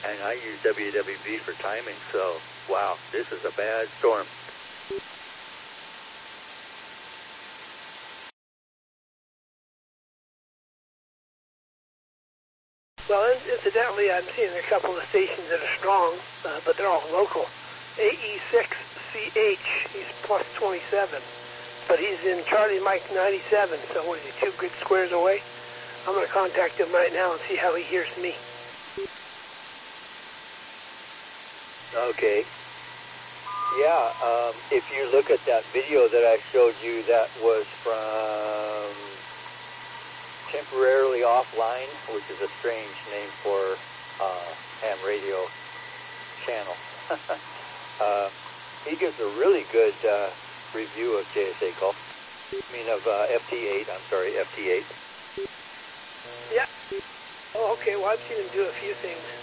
And I use WWB for timing, so wow, this is a bad storm. Well, incidentally, I'm seeing a couple of stations that are strong, but they're all local. AE6CH, he's plus 27, but he's in Charlie Mike 97, so what is he, 2 grid squares away? I'm going to contact him right now and see how he hears me. Okay. Yeah, if you look at that video that I showed you, that was from Temporarily Offline, which is a strange name for ham radio channel. He gives a really good review of JSA Gulf. I mean of FT8, I'm sorry, FT8. Yeah. Oh, okay, well, I've seen him do a few things.